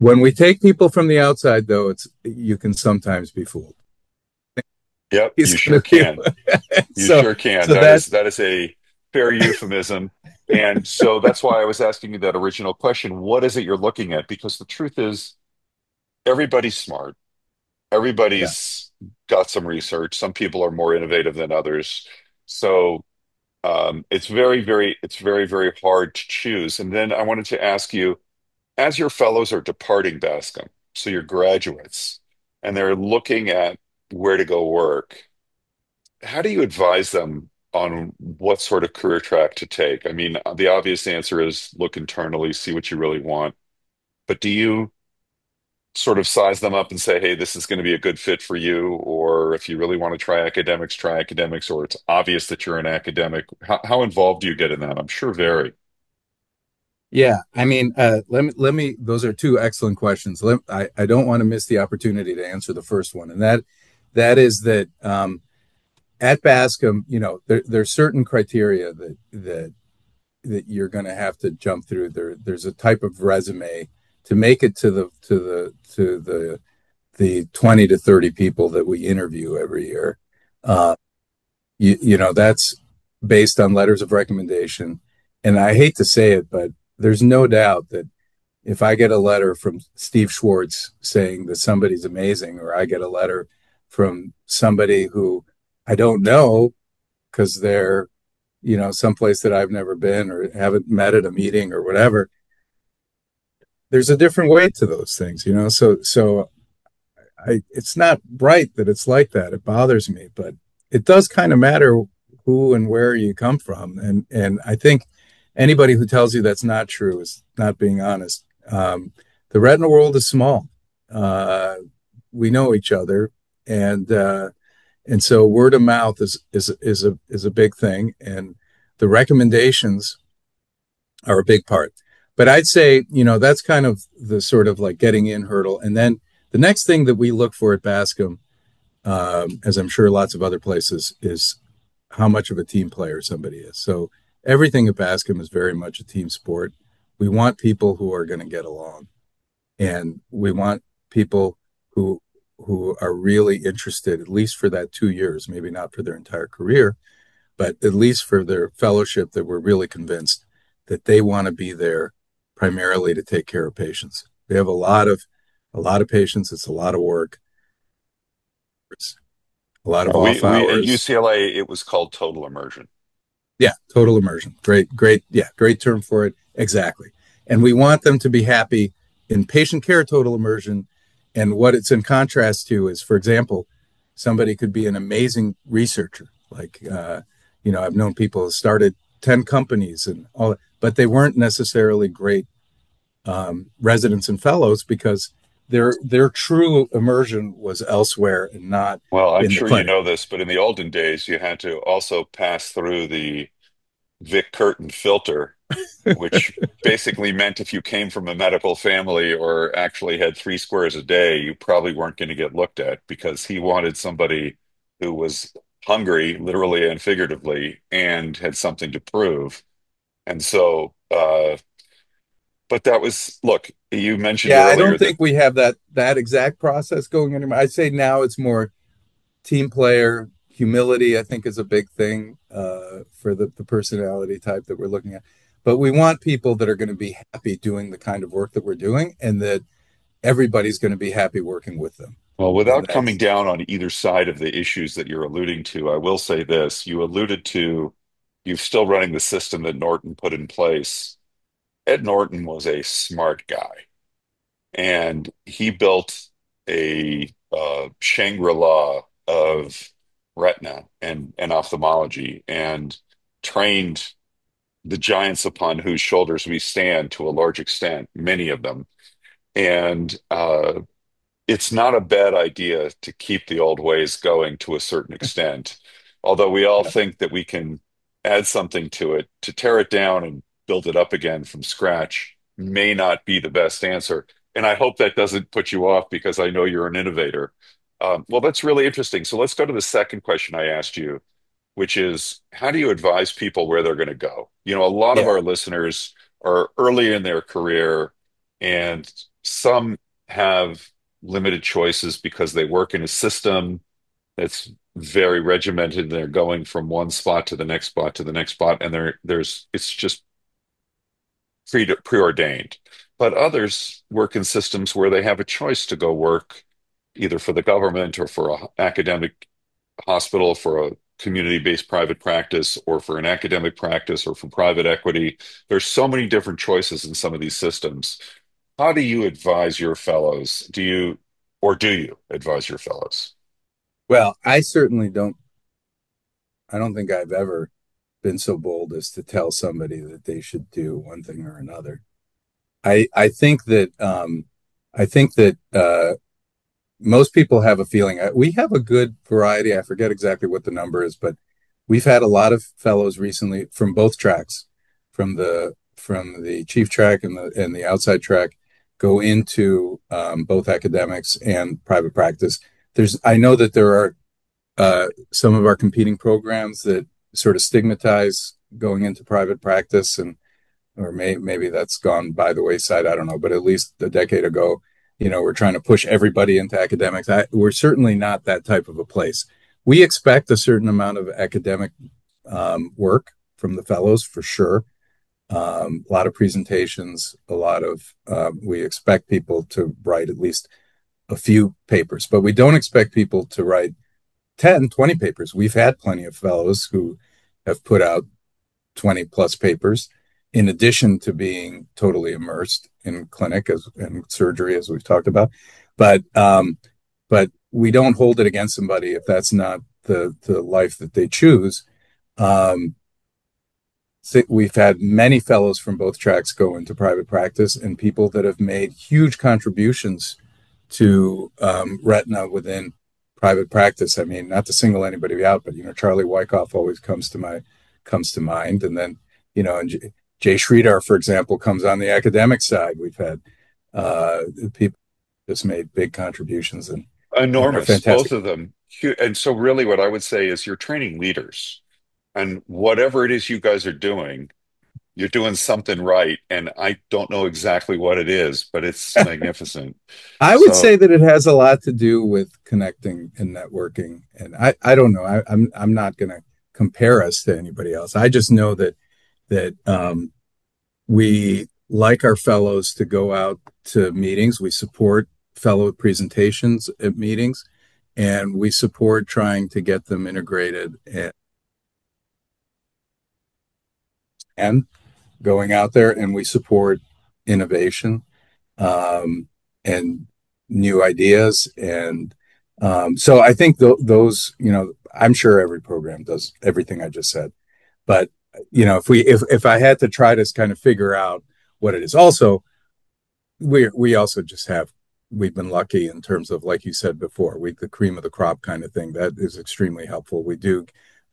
When we take people from the outside, though, it's you can sometimes be fooled.
Yep,
He's
you
going
sure
to be
can. You
so.
sure can.
So
That
that
is that is a fair euphemism. And so that's why I was asking you that original question. What is it you're looking at? Because the truth is, everybody's smart.
yeah,
Everybody's got some research. Some people are more innovative than others. So um, it's very, very, it's very, very hard to choose. And then I wanted to ask you, as your fellows are departing Bascom, so your graduates, and they're looking at where to go work, how do you advise them on what sort of career track to take? I mean, the obvious answer is look internally, see what you really want. But do you sort of size them up and say, hey, this is going to be a good fit for you? Or if you really want to try academics, try academics, or it's obvious that you're an academic. How, how involved do you get in that? I'm sure very.
yeah. I mean, uh, let me let me. Those are two excellent questions. Let, I I don't want to miss the opportunity to answer the first one, and that that is that um, at Bascom, you know, there there's certain criteria that that that you're going to have to jump through. There there's a type of resume to make it to the to the to the the twenty to thirty people that we interview every year. Uh, you, you know, that's based on letters of recommendation. And I hate to say it, but there's no doubt that if I get a letter from Steve Schwartz saying that somebody's amazing, or I get a letter from somebody who I don't know because they're, you know, someplace that I've never been or haven't met at a meeting or whatever, there's a different way to those things, you know? So, so I, it's not right that it's like that. It bothers me, but it does kind of matter who and where you come from. And, and I think anybody who tells you that's not true is not being honest. Um, the retina world is small. Uh, we know each other, and uh, and so word of mouth is is is a is a big thing, and the recommendations are a big part. But I'd say, you know, that's kind of the sort of like getting in hurdle. And then the next thing that we look for at Bascom, um, as I'm sure lots of other places, is how much of a team player somebody is. So everything at Bascom is very much a team sport. We want people who are going to get along, and we want people who who are really interested, at least for that two years, maybe not for their entire career, but at least for their fellowship, that we're really convinced that they want to be there primarily to take care of patients. They have a lot of a lot of patients. It's a lot of work. It's a lot of
Uh, we
off
we at
hours.
U C L A it was called total immersion.
Yeah, total immersion. Great, great. Yeah, great term for it. Exactly. And we want them to be happy in patient care total immersion. And what it's in contrast to is, for example, somebody could be an amazing researcher. Like, uh, you know, I've known people who started ten companies and all, but they weren't necessarily great um, residents and fellows because their their true immersion was elsewhere and not
Well, I'm
in the
sure you
clinic.
know this, but in the olden days, you had to also pass through the Vic Curtin filter, which basically meant if you came from a medical family or actually had three squares a day, you probably weren't going to get looked at because he wanted somebody who was hungry, literally and figuratively, and had something to prove. And so, uh, but that was, look, you mentioned
Yeah, I don't
earlier that,
think we have that that exact process going anymore. I'd say now it's more team player humility. I think is a big thing uh, for the, the personality type that we're looking at. But we want people that are going to be happy doing the kind of work that we're doing, and that everybody's going to be happy working with them.
well,
And
without coming
that's
down on either side of the issues that you're alluding to, I will say this. You alluded to you're still running the system that Norton put in place. Ed Norton was a smart guy, and he built a uh, Shangri-La of retina and, and ophthalmology and trained the giants upon whose shoulders we stand to a large extent, many of them. And uh, it's not a bad idea to keep the old ways going to a certain extent. Although we all
yeah,
think that we can add something to it, to tear it down and build it up again from scratch may not be the best answer. And I hope that doesn't put you off because I know you're an innovator. Um, well, that's really interesting. So let's go to the second question I asked you, which is how do you advise people where they're going to go? You know, a lot of
yeah,
our listeners are early in their career and some have limited choices because they work in a system that's very regimented. They're going from one spot to the next spot to the next spot, and there there's it's just pre preordained. But others work in systems where they have a choice to go work either for the government or for an academic hospital, for a community-based private practice, or for an academic practice, or for private equity. There's so many different choices in some of these systems. How do you advise your fellows? Do you, or do you advise your fellows?
Well, I certainly don't, I don't think I've ever been so bold as to tell somebody that they should do one thing or another. I I think that um I think that uh most people have a feeling. uh, We have a good variety. I forget exactly what the number is, but we've had a lot of fellows recently from both tracks, from the from the chief track and the and the outside track, go into um, both academics and private practice. There's I know that there are uh, some of our competing programs that sort of stigmatize going into private practice, and or may, maybe that's gone by the wayside. I don't know, but at least a decade ago, you know, we're trying to push everybody into academics. I, we're certainly not that type of a place. We expect a certain amount of academic um, work from the fellows for sure. Um, a lot of presentations, a lot of, uh, we expect people to write at least a few papers, but we don't expect people to write ten, twenty papers. We've had plenty of fellows who have put out twenty plus papers in addition to being totally immersed in clinic as and surgery, as we've talked about. But um, but we don't hold it against somebody if that's not the the life that they choose. Um, we've had many fellows from both tracks go into private practice, and people that have made huge contributions to um, retina within private practice. I mean, not to single anybody out, but you know, Charlie Wyckoff always comes to my comes to mind, and then you know, and J- Jay Sridhar, for example, comes on the academic side. We've had uh, people just made big contributions and and are
Enormous, both
fantastic.
of them. Hu- And so, really, what I would say is you're training leaders, and whatever it is you guys are doing, you're doing something right. And I don't know exactly what it is, but it's magnificent.
I would
So
say that it has a lot to do with connecting and networking. And I, I don't know. I, I'm I'm not going to compare us to anybody else. I just know that that um, we like our fellows to go out to meetings. We support fellow presentations at meetings, and we support trying to get them integrated and, and going out there, and we support innovation um, and new ideas. And um, so I think th- those, you know, I'm sure every program does everything I just said. But you know, if we if if I had to try to kind of figure out what it is, also we we also just have we've been lucky in terms of, like you said before, we the cream of the crop kind of thing that is extremely helpful. We do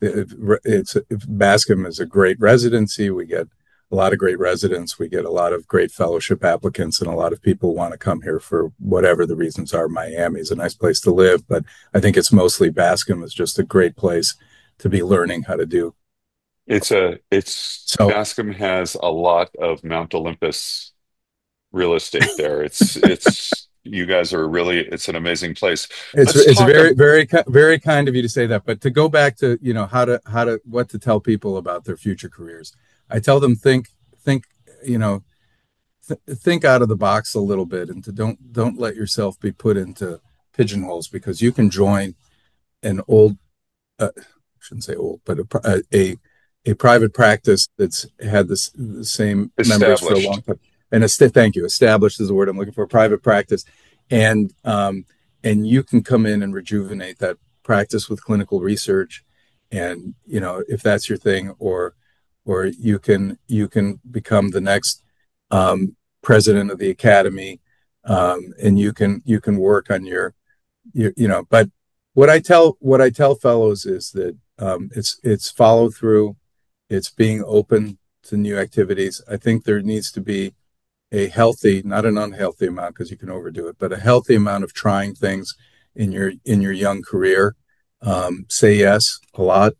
it's Bascom is a great residency. We get a lot of great residents. We get a lot of great fellowship applicants, and a lot of people want to come here for whatever the reasons are. Miami is a nice place to live, but I think it's mostly Bascom is just a great place to be learning how to do.
it's a it's
So
Bascom has a lot of Mount Olympus real estate there. It's it's you guys are really it's an amazing place.
It's
Let's
it's
talk.
very very very kind of you to say that, but to go back to you know how to how to what to tell people about their future careers, I tell them think think you know th- think out of the box a little bit, and to don't don't let yourself be put into pigeonholes, because you can join an old uh, I shouldn't say old, but a, a a private practice that's had this the same members for a long
Established.
time. And a st- thank you, established is the word I'm looking for. Private practice, and um, and you can come in and rejuvenate that practice with clinical research, and you know if that's your thing, or or you can you can become the next um, president of the academy, um, and you can you can work on your you, you know but what i tell what i tell fellows is that um, it's it's follow through, it's being open to new activities. I think there needs to be a healthy, not an unhealthy amount because you can overdo it, but a healthy amount of trying things in your in your young career. Um, say yes a lot.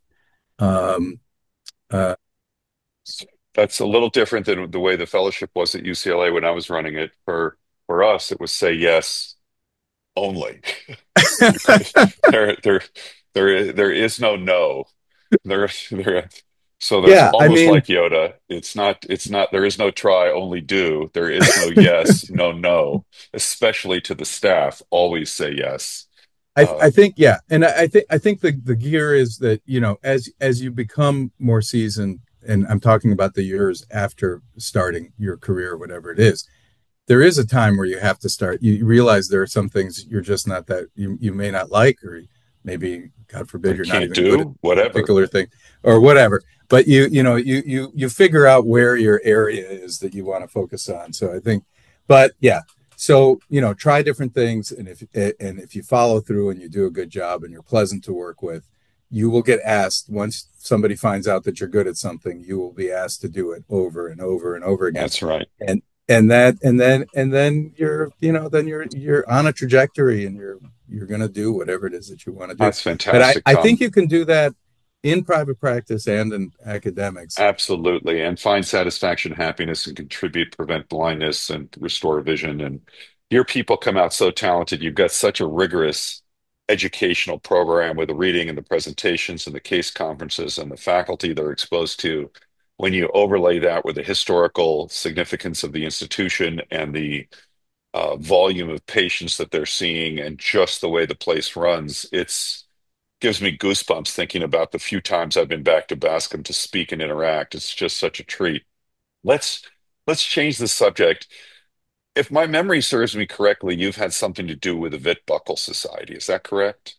um, uh,
That's a little different than the way the fellowship was at U C L A when I was running it for For us, it was say yes only. You could, there, there, there, there is no no. There, there. So there's
Yeah, I
almost
mean,
like Yoda. It's not. It's not. There is no try, only do. There is no yes, no no. Especially to the staff, always say yes.
I,
Uh,
I think yeah, and I, I think I think the the gear is that you know as as you become more seasoned, and I'm talking about the years after starting your career, whatever it is, there is a time where you have to start. You realize there are some things you're just not that you you may not like, or maybe God forbid
I
you're not
can't
even good at
do
a
whatever.
particular thing, or whatever. But you you know you you you figure out where your area is that you want to focus on. So I think, but yeah, so you know try different things, and if and if you follow through and you do a good job and you're pleasant to work with, you will get asked once somebody finds out that you're good at something, you will be asked to do it over and over and over again.
That's right.
And and that and then and then you're you know then you're you're on a trajectory and you're you're going to do whatever it is that you want to do.
That's
But I,
fantastic,
I think
Tom.
you can do that in private practice and in academics.
Absolutely. And find satisfaction, happiness, and contribute, prevent blindness, and restore vision. And your people come out so talented. You've got such a rigorous educational program with the reading and the presentations and the case conferences and the faculty they're exposed to. When you overlay that with the historical significance of the institution and the uh, volume of patients that they're seeing and just the way the place runs, it's gives me goosebumps thinking about the few times I've been back to Bascom to speak and interact. It's just such a treat. Let's let's change the subject. If my memory serves me correctly, you've had something to do with the Vitbuckle Society. Is that correct?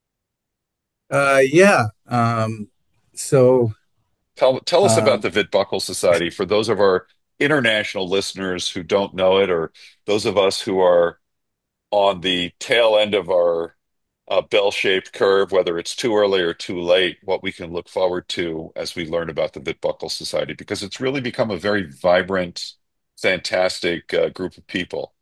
Uh, yeah. Um, so
Tell tell us about
um,
the Vitbuckle Society for those of our international listeners who don't know it, or those of us who are on the tail end of our uh, bell-shaped curve, whether it's too early or too late, what we can look forward to as we learn about the Bitbuckle Society, because it's really become a very vibrant, fantastic uh, group of people.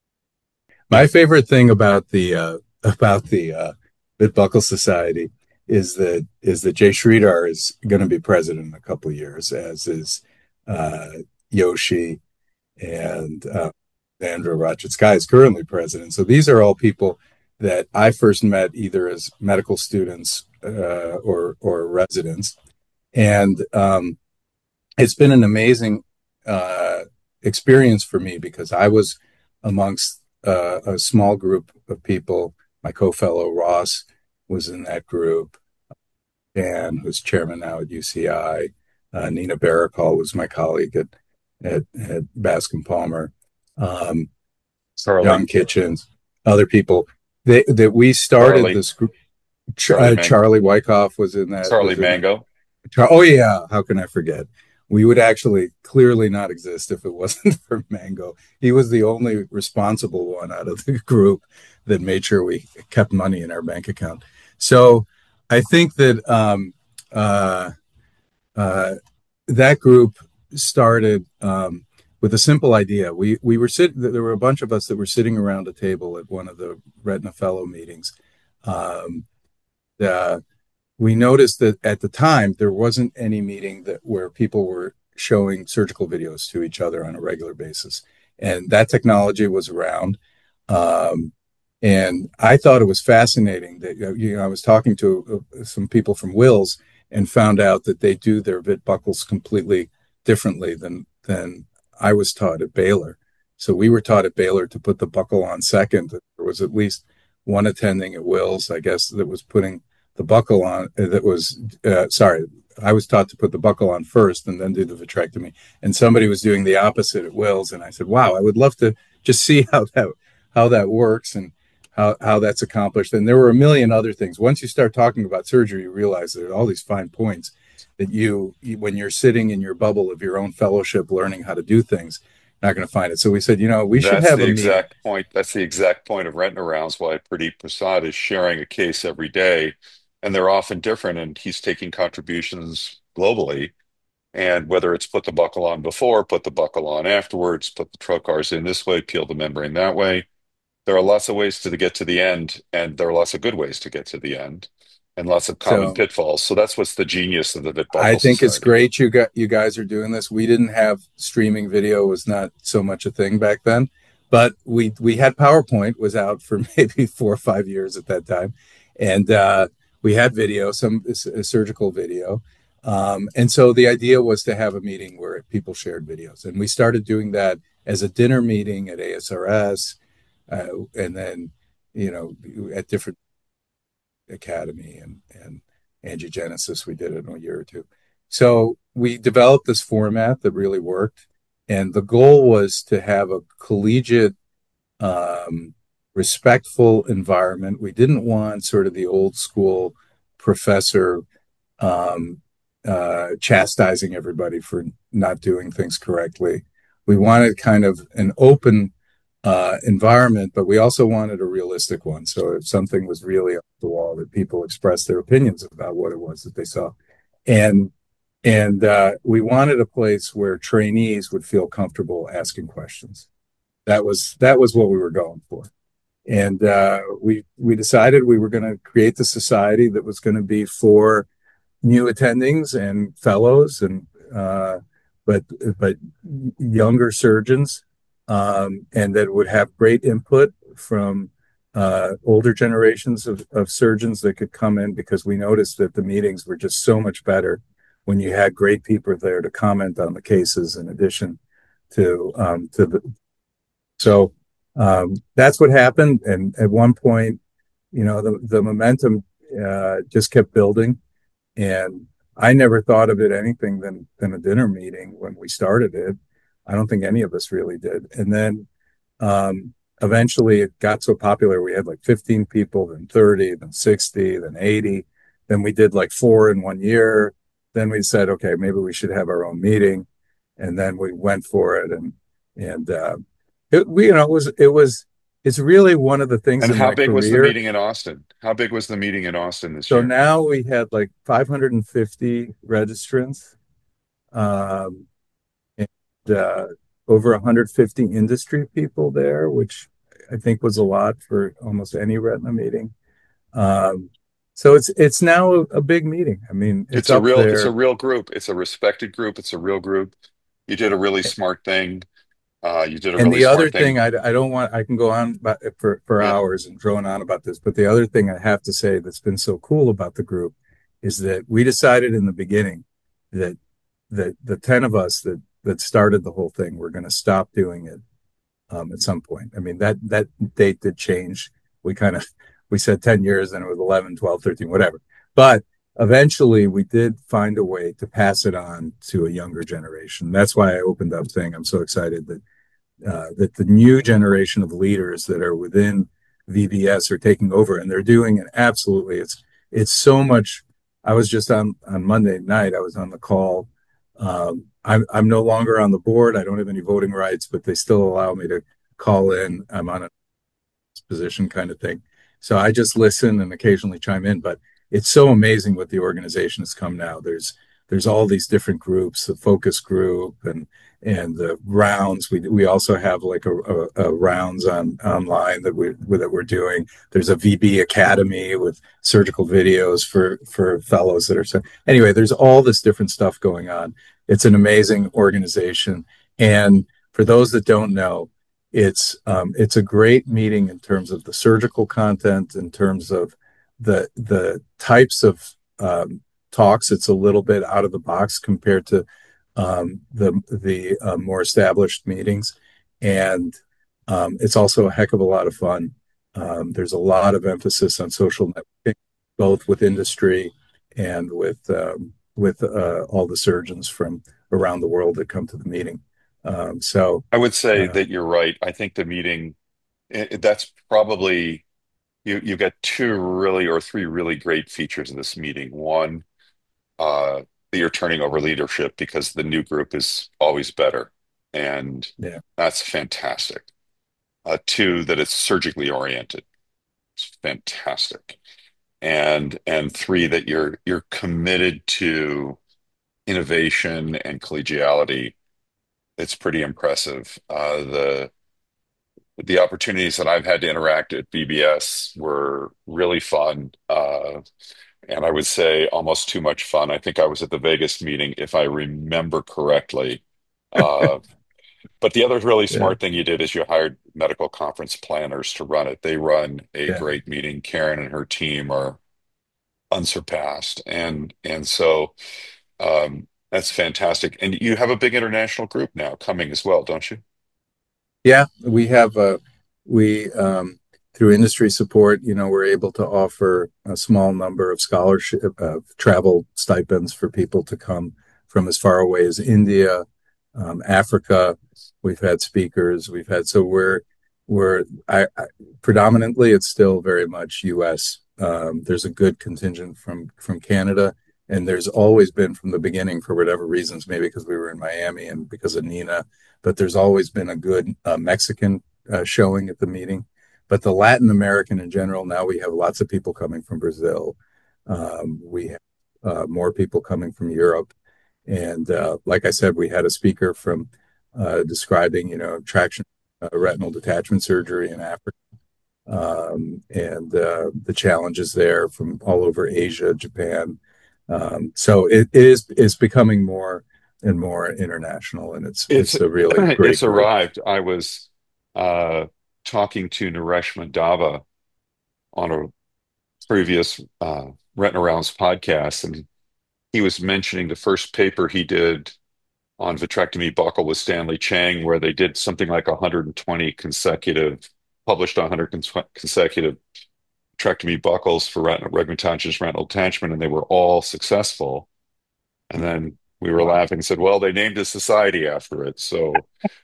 my favorite thing about the uh, about the uh, Bitbuckle Society is that is that Jay Sridhar is going to be president in a couple of years, as is uh, Yoshi and uh, Andrew Rachitsky is currently president. So these are all people that I first met either as medical students uh, or or residents, and um, it's been an amazing uh, experience for me because I was amongst uh, a small group of people. My co-fellow Ross was in that group, and who's chairman now at U C I. Uh, Nina Barakal was my colleague at at, at Bascom Palmer. Um,
Charlie,
John Kitchens, other people. They, that we started
Charlie,
this group. Ch-
Charlie
uh,
Mango,
Charlie Wyckoff was in that.
Charlie
Was in that.
Mango.
Char- oh yeah, how can I forget? We would actually clearly not exist if it wasn't for Mango. He was the only responsible one out of the group that made sure we kept money in our bank account. So I think that um, uh, uh, that group started um, with a simple idea. We we were sitting. There were a bunch of us that were sitting around a table at one of the Retina Fellow meetings. Um, uh, we noticed that at the time there wasn't any meeting that where people were showing surgical videos to each other on a regular basis, and that technology was around. Um, and I thought it was fascinating that you know I was talking to uh, some people from Wills and found out that they do their bit buckles completely differently than than I was taught at Baylor. So we were taught at Baylor to put the buckle on second. There was at least one attending at Wills, I guess, that was putting the buckle on. uh, That was uh, sorry. I was taught to put the buckle on first and then do the vitrectomy. And somebody was doing the opposite at Wills, and I said, "Wow, I would love to just see how that how that works and how how that's accomplished." And there were a million other things. Once you start talking about surgery, you realize there are all these fine points that you, you when you're sitting in your bubble of your own fellowship, learning how to do things, you're not going to find it. So we said, you know, we should
That's
have
the
a meeting.
exact point. That's the exact point of Retina Rounds. Why Pradeep Prasad is sharing a case every day, and they're often different, and he's taking contributions globally. And whether it's put the buckle on before, put the buckle on afterwards, put the trocars in this way, peel the membrane that way. There are lots of ways to get to the end, and there are lots of good ways to get to the end, and lots of common
So
pitfalls. So that's what's the genius of the
I
Bitbuckle
think it's
Society.
great you got you guys are doing this. We didn't have streaming video was not so much a thing back then, but we we had PowerPoint was out for maybe four or five years at that time, and uh, we had video, some uh, surgical video, um, and so the idea was to have a meeting where people shared videos, and we started doing that as a dinner meeting at A S R S, uh, and then you know at different academy and and angiogenesis we did it in a year or two. So we developed this format that really worked, and the goal was to have a collegiate, um, respectful environment. We didn't want sort of the old school professor, um, uh, chastising everybody for not doing things correctly. We wanted kind of an open uh, environment, but we also wanted a realistic one. So if something was really off the wall, that people expressed their opinions about what it was that they saw, and and uh, we wanted a place where trainees would feel comfortable asking questions. That was that was what we were going for, and uh, we we decided we were going to create the society that was going to be for new attendings and fellows, and uh, but but younger surgeons, um, and that would have great input from uh, older generations of, of surgeons that could come in, because we noticed that the meetings were just so much better when you had great people there to comment on the cases in addition to um, to the. So um, that's what happened, and at one point, you know, the the momentum uh, just kept building, and I never thought of it anything than than a dinner meeting when we started it. I don't think any of us really did. And then um, eventually it got so popular, we had like fifteen people, then thirty, then sixty, then eighty. Then we did like four in one year. Then we said, okay, maybe we should have our own meeting. And then we went for it. And, and, uh, it, we, you know, it was, it was, it's really one of the things
And
in
how
my
big was the
career.
meeting in Austin? How big was the meeting in Austin this
So
year?
now we had like five hundred fifty registrants, um, and uh, over one hundred fifty industry people there, which I think was a lot for almost any retina meeting. Um, so it's it's now a, a big meeting. I mean, it's
It's a
up
real, it's a
there.
real group. It's a respected group. It's a real group. You did a really smart thing. Uh, you did a
And
really
the other
smart
thing,
thing.
I, I don't want, I can go on about, for, for
Yeah.
hours and drone on about this, but the other thing I have to say that's been so cool about the group is that we decided in the beginning that that the ten of us that that started the whole thing were going to stop doing it um, at some point. I mean, that that date did change. We kind of we said ten years, and it was eleven, twelve, thirteen, whatever. But eventually we did find a way to pass it on to a younger generation. That's why I opened up saying I'm so excited that uh, that the new generation of leaders that are within V B S are taking over, and they're doing it absolutely. It's it's so much. I was just on on Monday night. I was on the call. Um, I'm I'm no longer on the board. I don't have any voting rights, but they still allow me to call in. I'm on a position kind of thing, so I just listen and occasionally chime in. But it's so amazing what the organization has come now. There's there's all these different groups, the focus group and and the rounds. We we also have like a, a, a rounds on online that we that we're doing. There's a V B Academy with surgical videos for for fellows that are so. Anyway, there's all this different stuff going on. It's an amazing organization, and for those that don't know, it's um, it's a great meeting in terms of the surgical content, in terms of the the types of um, talks. It's a little bit out of the box compared to um, the the uh, more established meetings, and um, it's also a heck of a lot of fun. Um, there's a lot of emphasis on social networking, both with industry and with um, with uh, all the surgeons from around the world that come to the meeting. Um, so,
I would say
uh,
that you're right. I think the meeting, it, that's probably, you, you get two really or three really great features of this meeting. One, uh, that you're turning over leadership because the new group is always better. And
yeah.
that's fantastic. Uh, two, that it's surgically oriented. It's fantastic. And and three, that you're you're committed to innovation and collegiality. It's pretty impressive. Uh, the the opportunities that I've had to interact at B B S were really fun. Uh, and I would say almost too much fun. I think I was at the Vegas meeting, if I remember correctly. Uh, But the other really
Yeah,
smart thing you did is you hired medical conference planners to run it. They run a
yeah.
great meeting. Karen and her team are unsurpassed, and and so um, that's fantastic. And you have a big international group now coming as well, don't you?
Yeah, we have uh we um through industry support, you know, we're able to offer a small number of scholarship uh, travel stipends for people to come from as far away as India, um, Africa. We've had speakers, we've had so we're we're I, I predominantly it's still very much U S. Um, there's a good contingent from from Canada, and there's always been from the beginning for whatever reasons, maybe because we were in Miami and because of Nina, but there's always been a good uh, Mexican uh, showing at the meeting. But the Latin American in general, now we have lots of people coming from Brazil. Um, we have uh, more people coming from Europe. And uh, like I said, we had a speaker from uh, describing, you know, traction uh, retinal detachment surgery in Africa, um, and uh, the challenges there from all over Asia, Japan. Um, so it, it is it's becoming more and more international, and it's
It's
it's a really great
it's
group.
arrived. I was uh, talking to Naresh Mandava on a previous uh, Retina Rounds podcast, and he was mentioning the first paper he did on vitrectomy buccal with Stanley Chang, where they did something like one hundred twenty consecutive, published one hundred consecutive vitrectomy buckles for retinal regmentations retinal detachment, and they were all successful. And then we were
Wow.
laughing and said, "Well, they named a society after it, so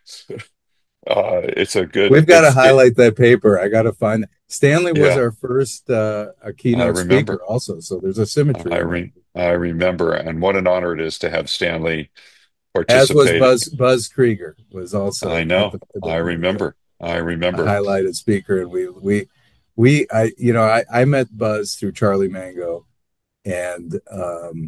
uh, it's a good.
We've got to
It's it.
highlight that paper. I got to find it. Stanley was
Yeah,
our first uh, a
I
keynote speaker,
remember.
also, so there's a symmetry
I
in that.
re I remember, and what an honor it is to have Stanley
As was
participate.
Buzz Buzz Krieger was
I
also at
know.
the, the
I
meeting,
remember. I
a
remember.
highlighted speaker, and we we we I you know I I met Buzz through Charlie Mango and um,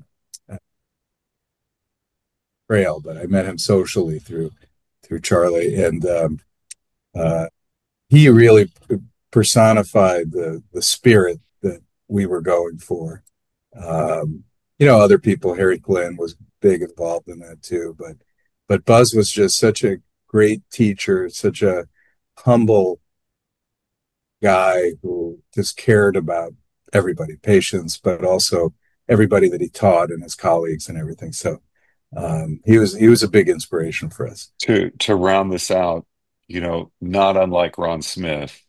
Trail, but I met him socially through through Charlie, and um, uh, he really personified the the spirit that we were going for. Um, you know, other people, Harry Glenn was big involved in that too, but but Buzz was just such a great teacher, such a humble guy who just cared about everybody, patients, but also everybody that he taught and his colleagues and everything. So um, he was he was a big inspiration for us.
To to round this out, you know, not unlike Ron Smith,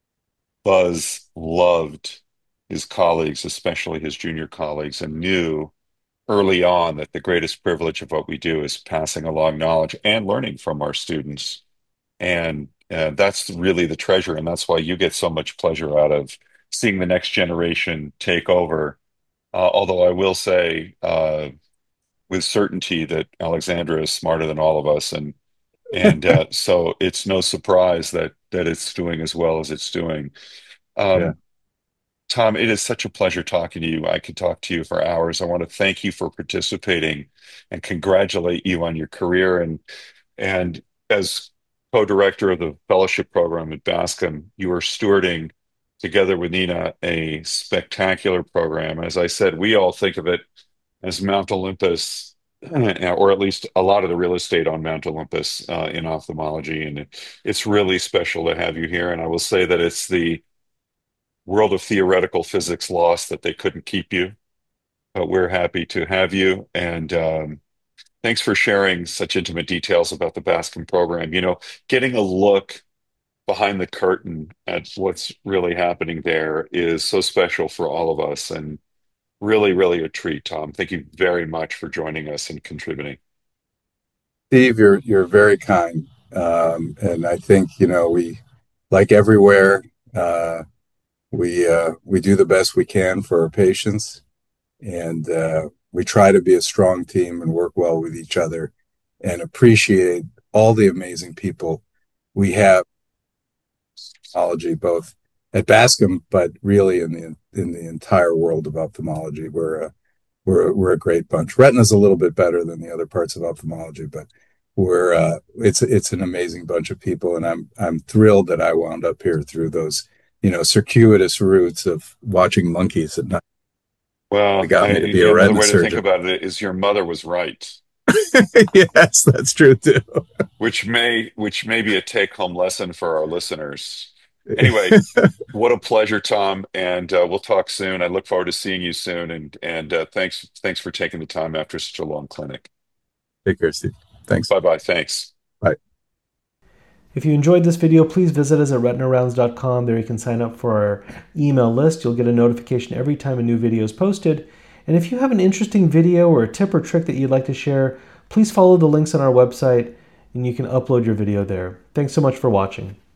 Buzz loved his colleagues, especially his junior colleagues, and knew early on that the greatest privilege of what we do is passing along knowledge and learning from our students. And uh, that's really the treasure. And that's why you get so much pleasure out of seeing the next generation take over. Uh, although I will say uh, with certainty that Alexandra is smarter than all of us. And and uh, so it's no surprise that that it's doing as well as it's doing.
Yeah.
Um, Tom, it is such a pleasure talking to you. I could talk to you for hours. I want to thank you for participating and congratulate you on your career. And and as co-director of the fellowship program at Bascom, you are stewarding together with Nina a spectacular program. As I said, we all think of it as Mount Olympus, or at least a lot of the real estate on Mount Olympus uh, in ophthalmology. And it, it's really special to have you here. And I will say that it's the world of theoretical physics lost that they couldn't keep you, but we're happy to have you. And um, thanks for sharing such intimate details about the Bascom program. You know, getting a look behind the curtain at what's really happening there is so special for all of us, and really, really a treat, Tom. Thank you very much for joining us and contributing.
Steve, you're you're very kind, um, and I think you know we, like everywhere, uh, we uh, we do the best we can for our patients, and uh, we try to be a strong team and work well with each other, and appreciate all the amazing people we have in ophthalmology, both at Bascom, but really in the in the entire world of ophthalmology. We're a we're we're a great bunch. Retina's a little bit better than the other parts of ophthalmology, but we're uh, it's it's an amazing bunch of people, and I'm I'm thrilled that I wound up here through those you know circuitous routes of watching monkeys at night. It
Well,
got
I,
me to be a
another
retina
way to think
surgeon.
about it is your mother was right.
Yes, that's true too.
which may which may be a take-home lesson for our listeners. Anyway, what a pleasure, Tom, and uh, we'll talk soon. I look forward to seeing you soon, and and uh, thanks thanks for taking the time after such a long clinic.
Take care, Steve. Thanks.
Bye bye. Thanks.
Bye.
If you enjoyed this video, please visit us at retina rounds dot com. There you can sign up for our email list. You'll get a notification every time a new video is posted. And if you have an interesting video or a tip or trick that you'd like to share, please follow the links on our website and you can upload your video there. Thanks so much for watching.